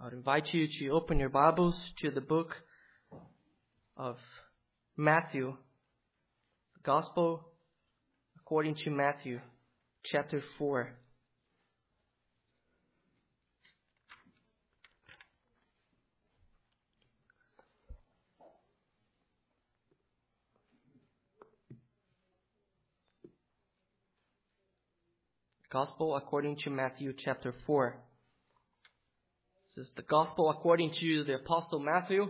I would invite you to open your Bibles to the book of Matthew, the Gospel according to Matthew, chapter 4. Gospel according to Matthew, chapter 4. This is the Gospel according to the Apostle Matthew,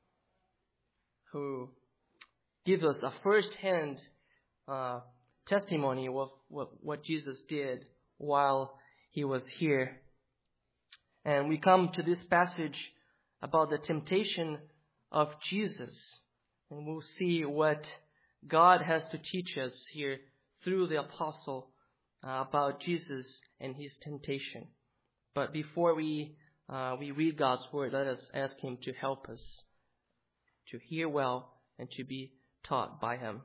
who gives us a first-hand testimony of what Jesus did while he was here. And we come to this passage about the temptation of Jesus. And we'll see what God has to teach us here through the Apostle about Jesus and his temptation. But before we read God's Word, let us ask Him to help us to hear well and to be taught by Him.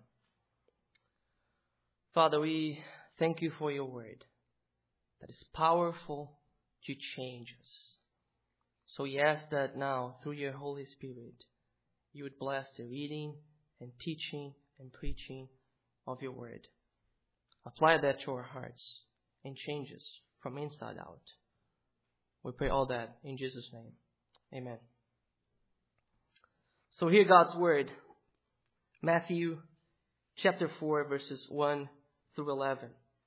Father, we thank You for Your Word that is powerful to change us. So we ask that now, through Your Holy Spirit, You would bless the reading and teaching and preaching of Your Word. Apply that to our hearts and change us from inside out. We pray all that in Jesus' name. Amen. So hear God's Word. Matthew chapter 4, verses 1 through 11.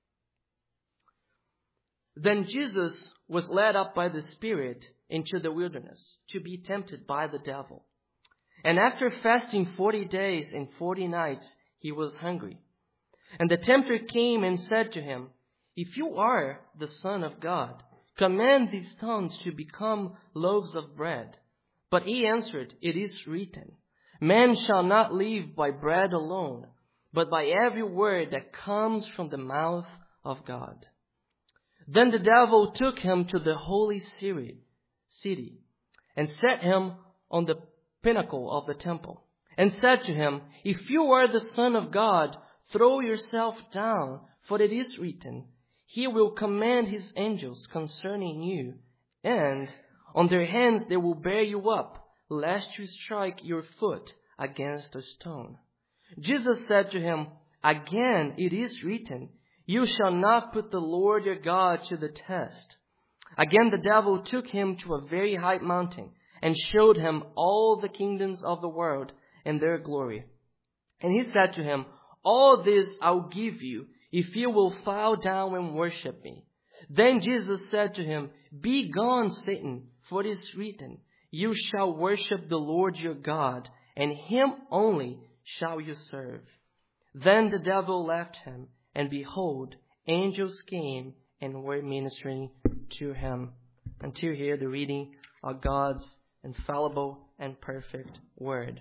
Then Jesus was led up by the Spirit into the wilderness to be tempted by the devil. And after fasting 40 days and 40 nights, he was hungry. And the tempter came and said to him, "If you are the Son of God, command these stones to become loaves of bread." But he answered, "It is written, man shall not live by bread alone, but by every word that comes from the mouth of God." Then the devil took him to the holy city and set him on the pinnacle of the temple and said to him, "If you are the Son of God, throw yourself down, for it is written, He will command His angels concerning you, and on their hands they will bear you up, lest you strike your foot against a stone." Jesus said to him, "Again it is written, you shall not put the Lord your God to the test." Again the devil took him to a very high mountain and showed him all the kingdoms of the world and their glory. And he said to him, "All this I will give you, if you will bow down and worship me." Then Jesus said to him, "Be gone, Satan, for it is written, you shall worship the Lord your God, and Him only shall you serve." Then the devil left him, and behold, angels came and were ministering to him. Until here, the reading of God's infallible and perfect Word.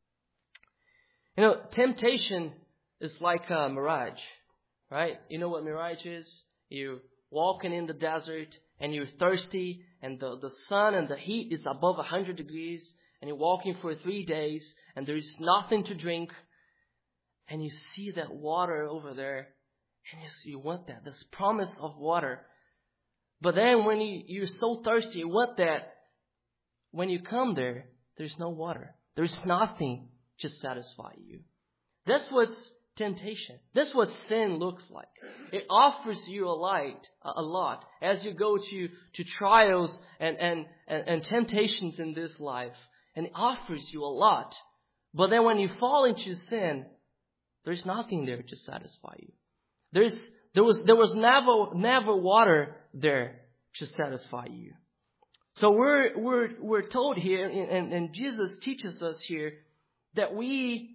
You know, temptation is like a mirage, right? You know what mirage is? You're walking in the desert and you're thirsty and the sun and the heat is above 100 degrees and you're walking for 3 days and there is nothing to drink and you see that water over there and you want that, this promise of water. But then when you're so thirsty, you want that. When you come there, there's no water. There's nothing to satisfy you. That's what's temptation. That's what sin looks like. It offers you a lot as you go to trials and temptations in this life. And it offers you a lot. But then when you fall into sin, there's nothing there to satisfy you. There was never water there to satisfy you. So we're told here, and Jesus teaches us here, that we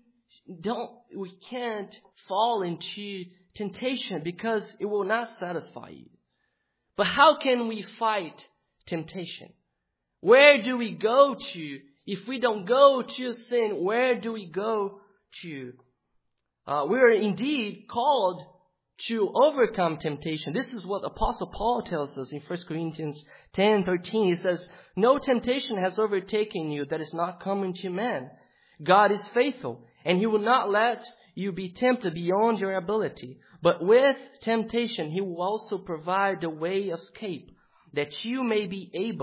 can't fall into temptation because it will not satisfy you. But how can we fight temptation? Where do we go to? If we don't go to sin, where do we go to? We are indeed called to overcome temptation. This is what Apostle Paul tells us in 1 Corinthians 10:13. He says, "No temptation has overtaken you that is not common to man. God is faithful, and He will not let you be tempted beyond your ability. But with temptation, He will also provide the way of escape, that you may be able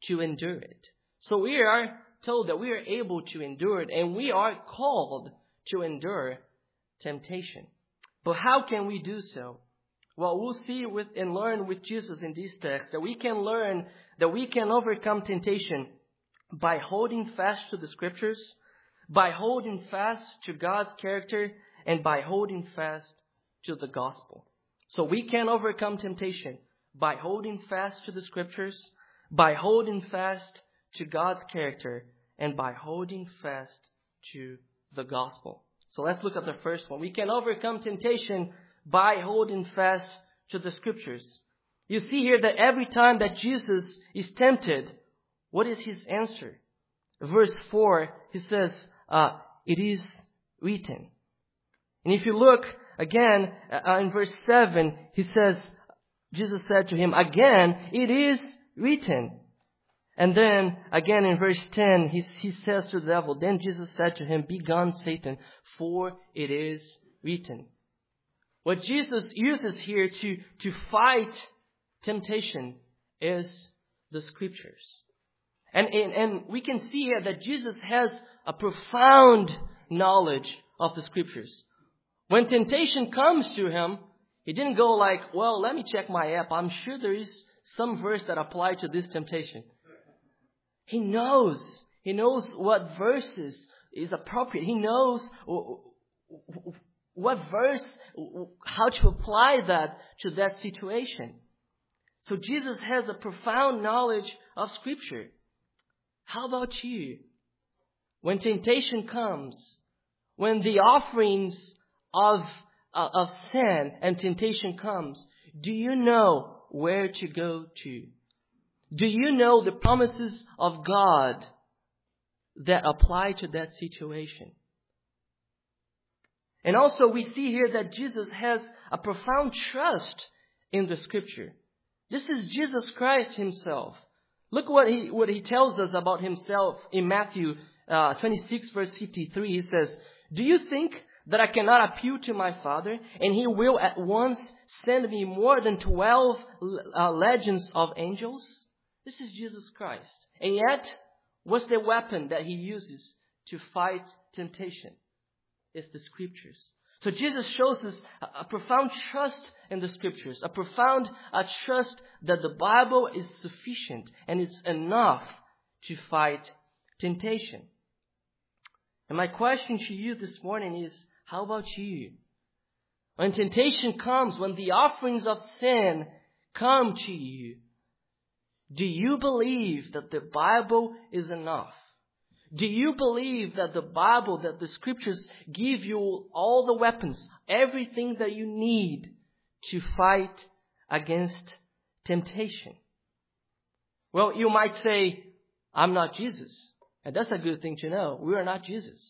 to endure it. So we are told that we are able to endure it, and we are called to endure temptation. But how can we do so? Well, we'll see and learn with Jesus in these texts that we can learn that we can overcome temptation by holding fast to the Scriptures, by holding fast to God's character, and by holding fast to the gospel. So we can overcome temptation by holding fast to the Scriptures, by holding fast to God's character, and by holding fast to the gospel. So let's look at the first one. We can overcome temptation by holding fast to the Scriptures. You see here that every time that Jesus is tempted, what is his answer? Verse 4, he says, it is written. And if you look again in verse 7, he says, Jesus said to him, again, it is written. And then again in verse 10, he says to the devil, then Jesus said to him, begone, Satan, for it is written. What Jesus uses here to fight temptation is the Scriptures. And we can see here that Jesus has a profound knowledge of the Scriptures. When temptation comes to him, he didn't go like, well, let me check my app. I'm sure there is some verse that applies to this temptation. He knows what verses is appropriate. He knows what verse, how to apply that to that situation. So Jesus has a profound knowledge of Scripture. How about you? When temptation comes, when the offerings of sin and temptation comes, do you know where to go to? Do you know the promises of God that apply to that situation? And also we see here that Jesus has a profound trust in the Scripture. This is Jesus Christ himself. Look what he tells us about himself in Matthew 26 verse 53. He says, do you think that I cannot appeal to my Father, and he will at once send me more than 12 legions of angels? This is Jesus Christ. And yet, what's the weapon that he uses to fight temptation? It's the Scriptures. So Jesus shows us a profound trust in the Scriptures, a profound trust that the Bible is sufficient and it's enough to fight temptation. And my question to you this morning is, how about you? When temptation comes, when the offerings of sin come to you, do you believe that the Bible is enough? Do you believe that the Bible, that the Scriptures give you all the weapons, everything that you need to fight against temptation? Well, you might say, I'm not Jesus. And that's a good thing to know. We are not Jesus.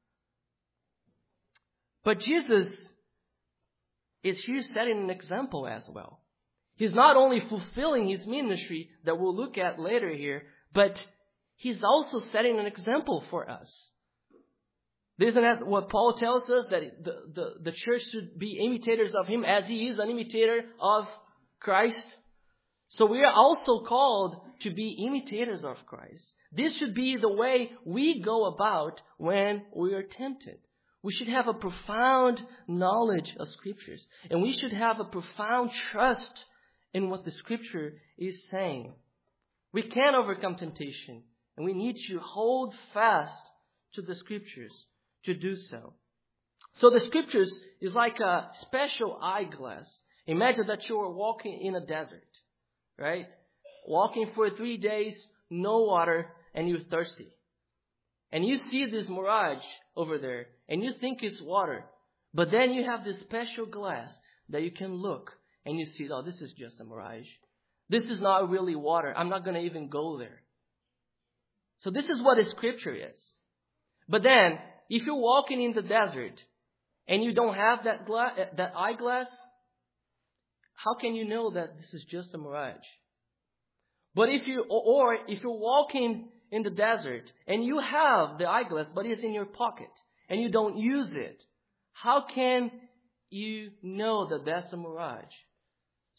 But Jesus is here setting an example as well. He's not only fulfilling his ministry that we'll look at later here, but he's also setting an example for us. Isn't that what Paul tells us? That the church should be imitators of him as he is an imitator of Christ. So we are also called to be imitators of Christ. This should be the way we go about when we are tempted. We should have a profound knowledge of Scriptures. And we should have a profound trust in what the Scripture is saying. We can overcome temptation. And we need to hold fast to the Scriptures to do so. So the Scriptures is like a special eyeglass. Imagine that you are walking in a desert, right? Walking for 3 days, no water, and you're thirsty. And you see this mirage over there, and you think it's water. But then you have this special glass that you can look, and you see, oh, this is just a mirage. This is not really water. I'm not going to even go there. So this is what the Scripture is. But then, if you're walking in the desert and you don't have that eyeglass, how can you know that this is just a mirage? But if you're walking in the desert and you have the eyeglass, but it's in your pocket and you don't use it, how can you know that that's a mirage?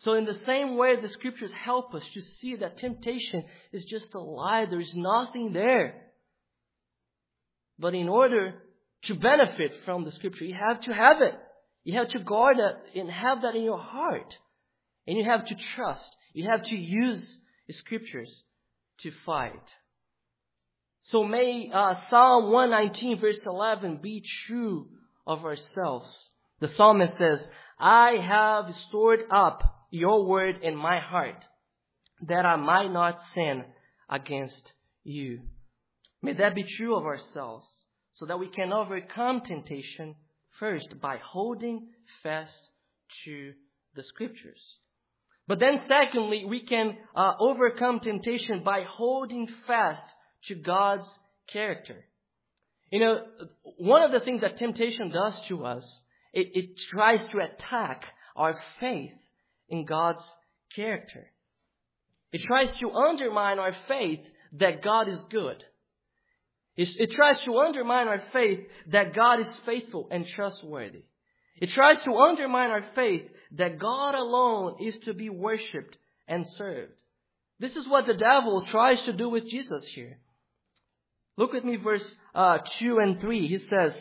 So in the same way, the Scriptures help us to see that temptation is just a lie. There is nothing there. But in order to benefit from the Scripture, you have to have it. You have to guard it and have that in your heart. And you have to trust. You have to use the Scriptures to fight. So may Psalm 119 verse 11 be true of ourselves. The psalmist says, I have stored up your word in my heart, that I might not sin against you. May that be true of ourselves, so that we can overcome temptation first by holding fast to the Scriptures. But then secondly, we can overcome temptation by holding fast to God's character. You know, one of the things that temptation does to us, it tries to attack our faith in God's character. It tries to undermine our faith that God is good. It tries to undermine our faith that God is faithful and trustworthy. It tries to undermine our faith that God alone is to be worshipped and served. This is what the devil tries to do with Jesus here. Look at me, verse 2 and 3. He says,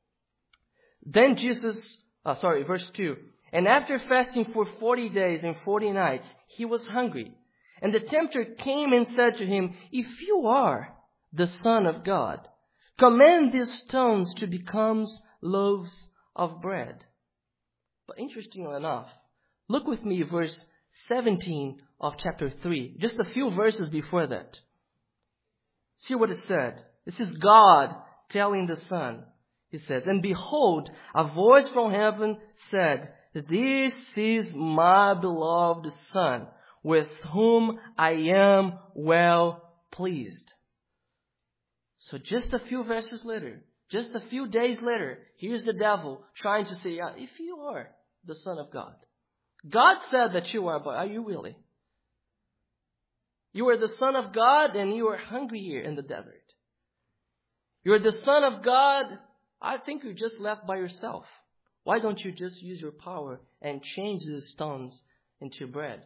verse 2. And after fasting for 40 days and 40 nights, he was hungry. And the tempter came and said to him, if you are the Son of God, command these stones to become loaves of bread. But interestingly enough, look with me, verse 17 of chapter 3. Just a few verses before that. See what it said. This is God telling the Son. He says, and behold, a voice from heaven said, this is my beloved Son, with whom I am well pleased. So just a few verses later, just a few days later, here's the devil trying to say, if you are the Son of God. God said that you are, but are you really? You are the Son of God and you are hungry here in the desert. You are the Son of God. I think you're just left by yourself. Why don't you just use your power and change these stones into bread?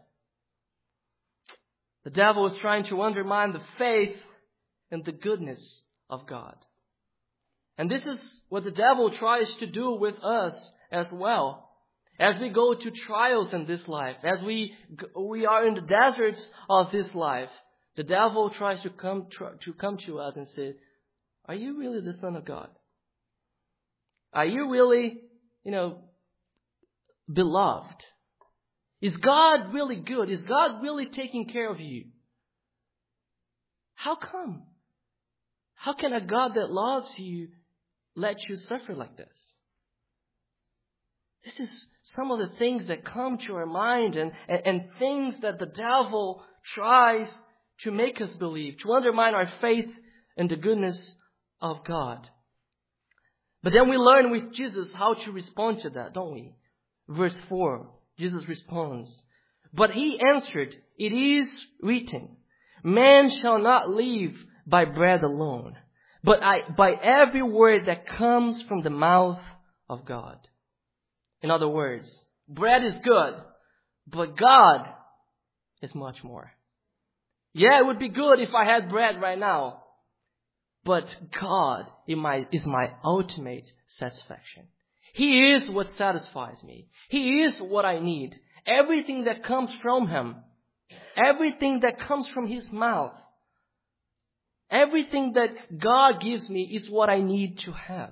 The devil is trying to undermine the faith and the goodness of God. And this is what the devil tries to do with us as well. As we go to trials in this life, as we are in the deserts of this life, the devil tries to come to us and say, are you really the Son of God? Are you really, beloved? Is God really good? Is God really taking care of you? How come? How can a God that loves you let you suffer like this? This is some of the things that come to our mind and things that the devil tries to make us believe, to undermine our faith in the goodness of God. But then we learn with Jesus how to respond to that, don't we? Verse 4, Jesus responds, but he answered, it is written, man shall not live by bread alone, but by every word that comes from the mouth of God. In other words, bread is good, but God is much more. Yeah, it would be good if I had bread right now, but God is my ultimate satisfaction. He is what satisfies me. He is what I need. Everything that comes from Him, everything that comes from His mouth, everything that God gives me is what I need to have.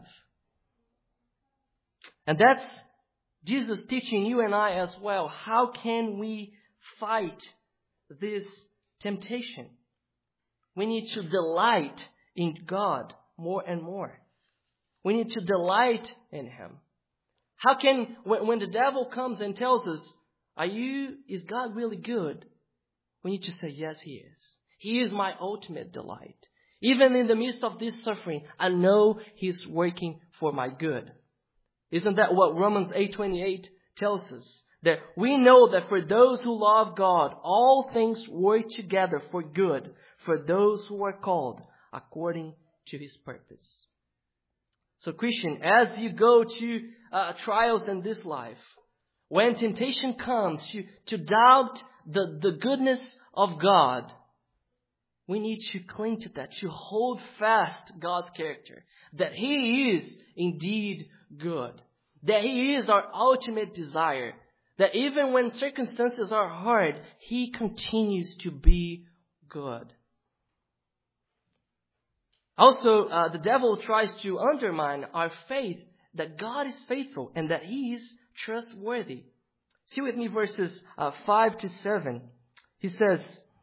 And that's Jesus teaching you and I as well. How can we fight this temptation? We need to delight in God more and more. We need to delight in Him. How can, when the devil comes and tells us, is God really good? We need to say, yes, He is. He is my ultimate delight. Even in the midst of this suffering, I know He's working for my good. Isn't that what Romans 8:28 tells us? That we know that for those who love God, all things work together for good, for those who are called according to His purpose. So Christian, as you go to trials in this life, when temptation comes to doubt the goodness of God, we need to cling to that, to hold fast God's character, that He is indeed good, that He is our ultimate desire, that even when circumstances are hard, He continues to be good. Also, the devil tries to undermine our faith that God is faithful and that He is trustworthy. See with me verses 5 to 7. He says,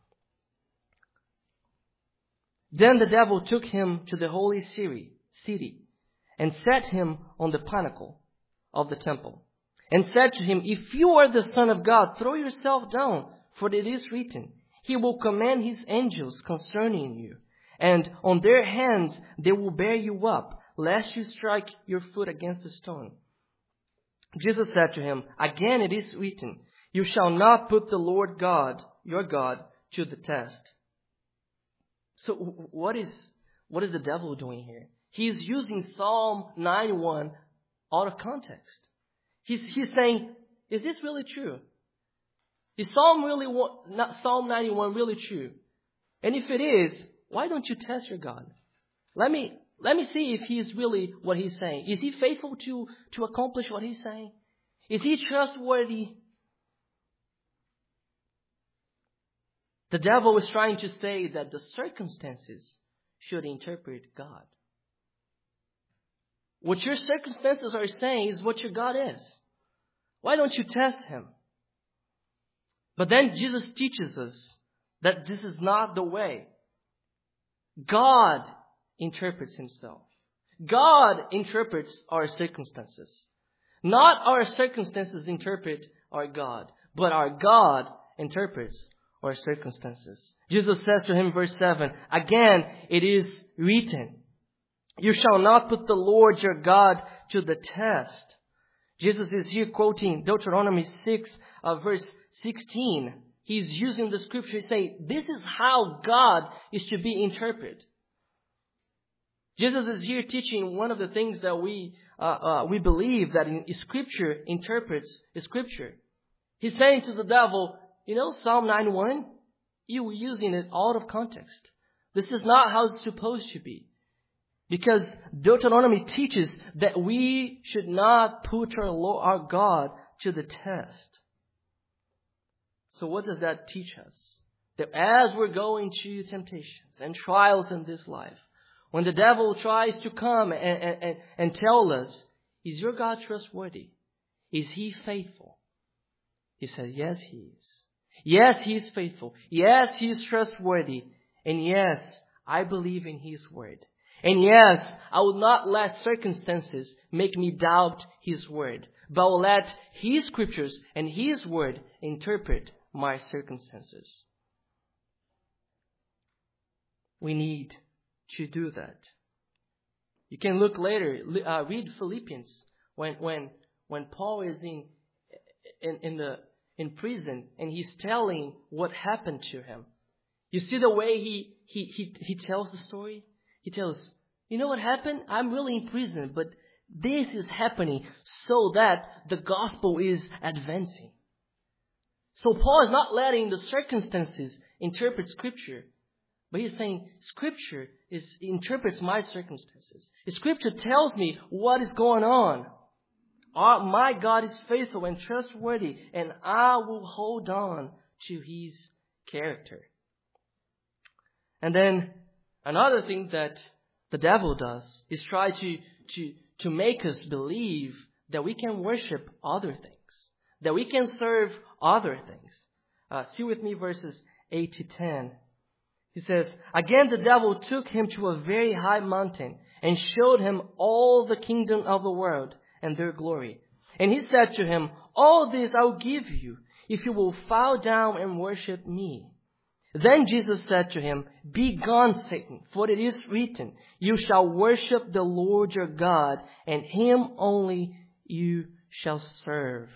"Then the devil took him to the holy city and set him on the pinnacle of the temple and said to him, 'If you are the Son of God, throw yourself down, for it is written, He will command His angels concerning you, and on their hands they will bear you up, lest you strike your foot against a stone.' Jesus said to him, 'Again it is written, you shall not put the Lord God, your God, to the test.'" So what is the devil doing here? He is using Psalm 91 out of context. He's saying, is this really true? Is Psalm 91 really true? And if it is, why don't you test your God? Let me see if He is really what He's saying. Is He faithful to accomplish what He's saying? Is He trustworthy? The devil is trying to say that the circumstances should interpret God. What your circumstances are saying is what your God is. Why don't you test Him? But then Jesus teaches us that this is not the way. God interprets Himself. God interprets our circumstances. Not our circumstances interpret our God, but our God interprets our circumstances. Jesus says to him, verse 7, "Again, it is written, you shall not put the Lord your God to the test." Jesus is here quoting Deuteronomy 6, verse 16. He's using the scripture to say, this is how God is to be interpreted. Jesus is here teaching one of the things that we believe that in Scripture interprets Scripture. He's saying to the devil, Psalm 91, you're using it out of context. This is not how it's supposed to be. Because Deuteronomy teaches that we should not put our God to the test. So what does that teach us? That as we're going through temptations and trials in this life, when the devil tries to come and tell us, is your God trustworthy? Is He faithful? He says, yes, He is. Yes, He is faithful. Yes, He is trustworthy. And yes, I believe in His word. And yes, I will not let circumstances make me doubt His word, but I will let His scriptures and His word interpret my circumstances. We need to do that. You can look later, read Philippians when Paul is in prison and he's telling what happened to him. You see the way he tells the story? He tells, you know what happened? I'm really in prison, but this is happening so that the gospel is advancing. So Paul is not letting the circumstances interpret Scripture, but he's saying Scripture interprets my circumstances. Scripture tells me what is going on. My God is faithful and trustworthy, and I will hold on to His character. And then another thing that the devil does is try to make us believe that we can worship other things, that we can serve other things. See with me verses 8 to 10. He says, "Again the devil took him to a very high mountain and showed him all the kingdom of the world and their glory. And he said to him, 'All this I will give you if you will bow down and worship me.' Then Jesus said to him, 'Begone, Satan, for it is written, you shall worship the Lord your God, and Him only you shall serve.'"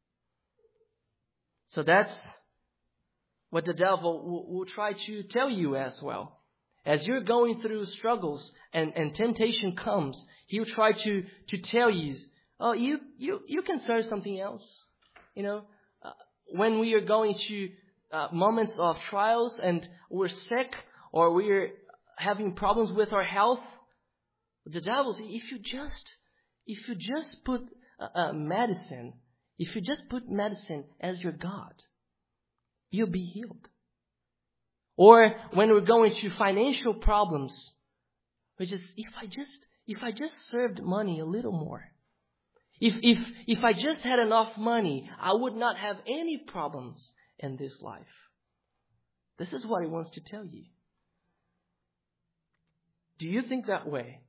So that's what the devil will try to tell you as well. As you're going through struggles and temptation comes, he'll try to tell you, oh, you can serve something else. when we are going to moments of trials and we're sick or we're having problems with our health, the devil says, if you just put medicine, if you just put medicine as your God, you'll be healed. Or when we're going through financial problems, which is if I just served money a little more, if I just had enough money, I would not have any problems in this life. This is what he wants to tell you. Do you think that way?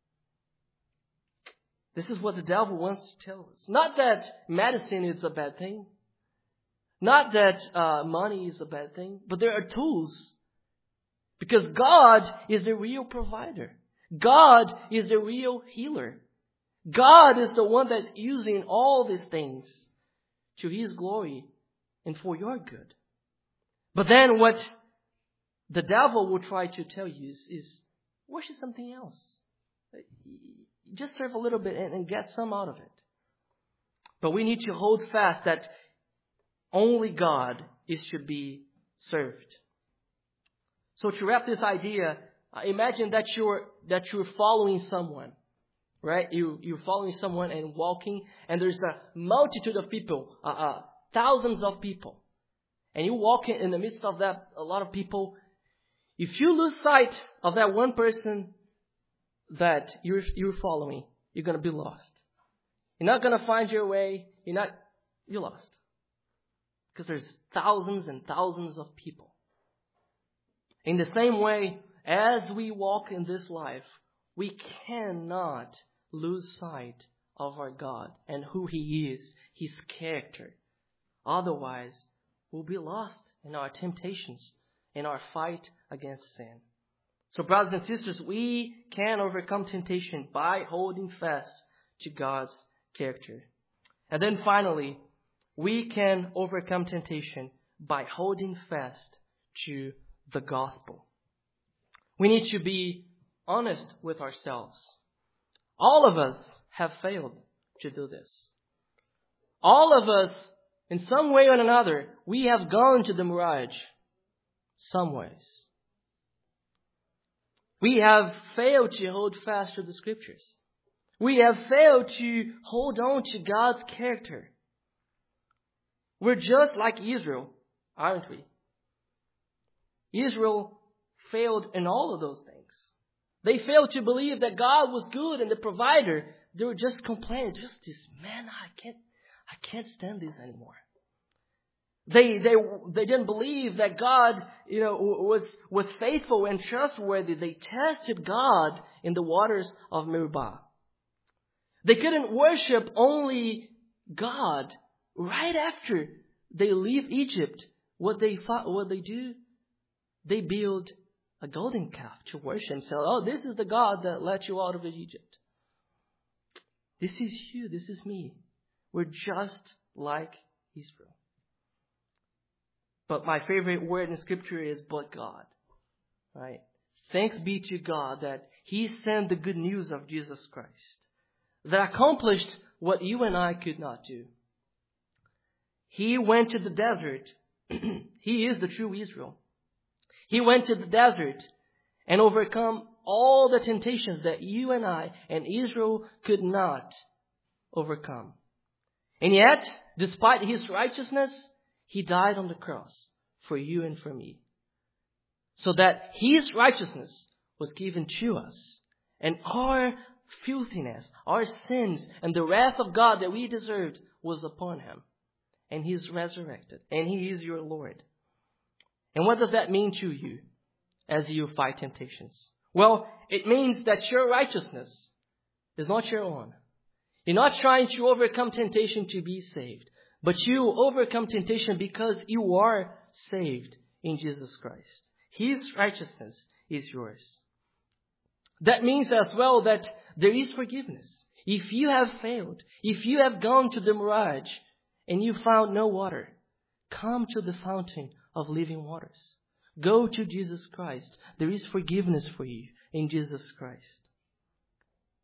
This is what the devil wants to tell us. Not that medicine is a bad thing. Not that money is a bad thing. But there are tools. Because God is the real provider. God is the real healer. God is the one that's using all these things to His glory and for your good. But then what the devil will try to tell you is worship something else. Just serve a little bit and get some out of it. But we need to hold fast that only God is to be served. So to wrap this idea, imagine that you're following someone, right? You're following someone and walking, and there's a multitude of people, thousands of people, and you walk in the midst of that, a lot of people. If you lose sight of that one person that you're following, you're going to be lost. You're not going to find your way. You're lost. Because there's thousands and thousands of people. In the same way, as we walk in this life, we cannot lose sight of our God and who He is, His character. Otherwise, we'll be lost in our temptations, in our fight against sin. So brothers and sisters, we can overcome temptation by holding fast to God's character. And then finally, we can overcome temptation by holding fast to the gospel. We need to be honest with ourselves. All of us have failed to do this. All of us, in some way or another, we have gone to the mirage some ways. We have failed to hold fast to the Scriptures. We have failed to hold on to God's character. We're just like Israel, aren't we? Israel failed in all of those things. They failed to believe that God was good and the provider. They were just complaining, just this, man, I can't stand this anymore. They didn't believe that God, was faithful and trustworthy. They tested God in the waters of Meribah. They couldn't worship only God. Right after they leave Egypt, what they do? They build a golden calf to worship and say, oh, this is the God that let you out of Egypt. This is you. This is me. We're just like Israel. But my favorite word in Scripture is but God. Right? Thanks be to God that He sent the good news of Jesus Christ that accomplished what you and I could not do. He went to the desert. He is the true Israel. He went to the desert and overcome all the temptations that you and I and Israel could not overcome. And yet, despite His righteousness, He died on the cross for you and for me. So that His righteousness was given to us. And our filthiness, our sins, and the wrath of God that we deserved was upon Him. And He is resurrected. And He is your Lord. And what does that mean to you as you fight temptations? Well, it means that your righteousness is not your own. You're not trying to overcome temptation to be saved. But you overcome temptation because you are saved in Jesus Christ. His righteousness is yours. That means as well that there is forgiveness. If you have failed, if you have gone to the mirage and you found no water, come to the fountain of living waters. Go to Jesus Christ. There is forgiveness for you in Jesus Christ.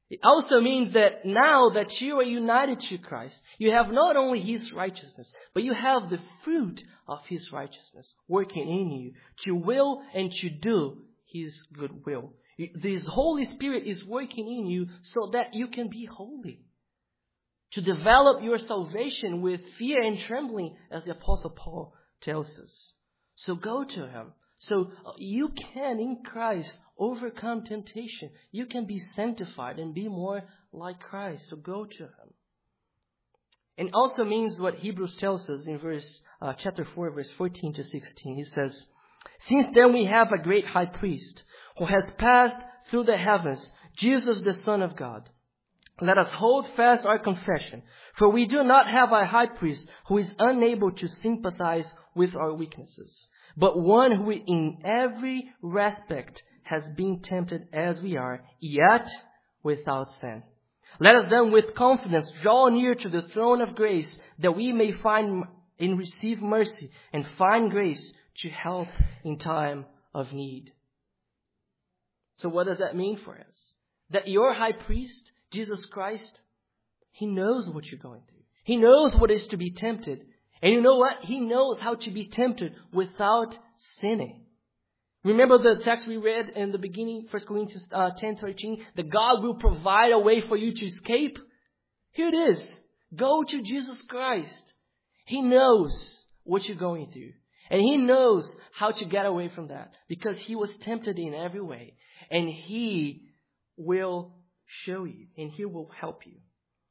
It also means that now that you are united to Christ, you have not only His righteousness, but you have the fruit of His righteousness working in you to will and to do His good will. This Holy Spirit is working in you so that you can be holy. To develop your salvation with fear and trembling, as the Apostle Paul tells us. So go to Him. So you can, in Christ, overcome temptation. You can be sanctified and be more like Christ. So go to Him. And also means what Hebrews tells us in chapter 4, verse 14 to 16. He says, "Since then we have a great high priest who has passed through the heavens, Jesus the Son of God. Let us hold fast our confession, for we do not have a high priest who is unable to sympathize with our weaknesses, but one who in every respect has been tempted as we are, yet without sin. Let us then with confidence draw near to the throne of grace, that we may find and receive mercy and find grace to help in time of need." So what does that mean for us? That your high priest, Jesus Christ, He knows what you're going through. He knows what is to be tempted. And you know what? He knows how to be tempted without sinning. Remember the text we read in the beginning, 1 Corinthians 10:13, that God will provide a way for you to escape? Here it is. Go to Jesus Christ. He knows what you're going through. And He knows how to get away from that, because He was tempted in every way. And He will show you, and He will help you.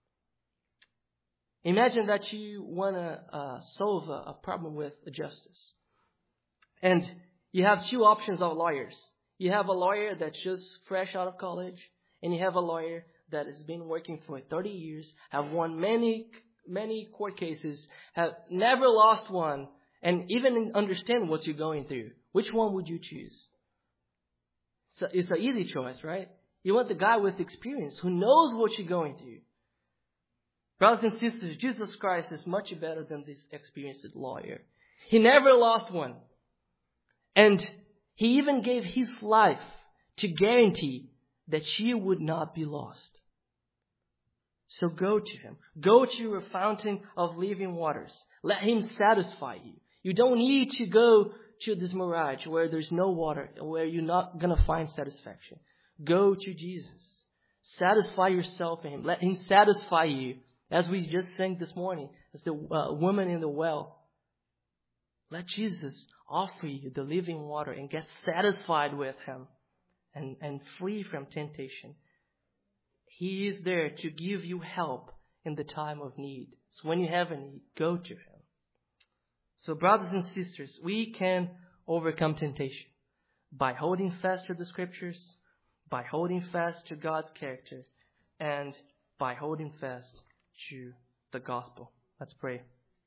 Imagine that you want to solve a problem with justice. And you have two options of lawyers. You have a lawyer that's just fresh out of college, and you have a lawyer that has been working for 30 years, have won many court cases, have never lost one, and even understand what you're going through. Which one would you choose? So it's an easy choice, right? You want the guy with experience who knows what you're going through. Brothers and sisters, Jesus Christ is much better than this experienced lawyer. He never lost one. And He even gave His life to guarantee that you would not be lost. So go to Him. Go to a fountain of living waters. Let Him satisfy you. You don't need to go to this mirage where there's no water, where you're not going to find satisfaction. Go to Jesus. Satisfy yourself in Him. Let Him satisfy you. As we just sang this morning, as the woman in the well. Let Jesus offer you the living water and get satisfied with Him and free from temptation. He is there to give you help in the time of need. So when you have a need, go to Him. So brothers and sisters, we can overcome temptation by holding fast to the Scriptures, by holding fast to God's character, and by holding fast to the gospel. Let's pray.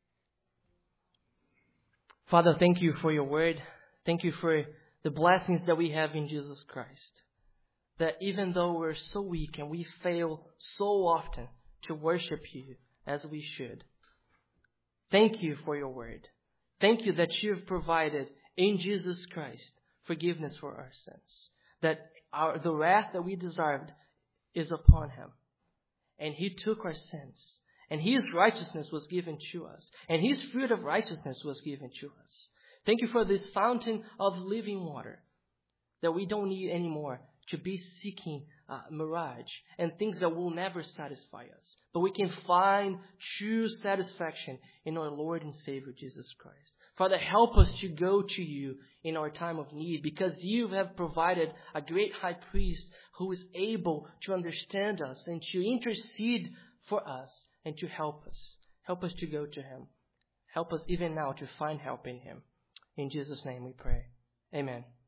Father, thank You for Your word. Thank You for the blessings that we have in Jesus Christ. That even though we're so weak and we fail so often to worship You as we should, thank You for Your word. Thank You that You have provided in Jesus Christ forgiveness for our sins. That the wrath that we deserved is upon Him. And He took our sins. And His righteousness was given to us. And His fruit of righteousness was given to us. Thank You for this fountain of living water that we don't need anymore to be seeking mirage and things that will never satisfy us. But we can find true satisfaction in our Lord and Savior Jesus Christ. Father, help us to go to You in our time of need, because You have provided a great high priest who is able to understand us and to intercede for us and to help us. Help us to go to Him. Help us even now to find help in Him. In Jesus' name we pray. Amen.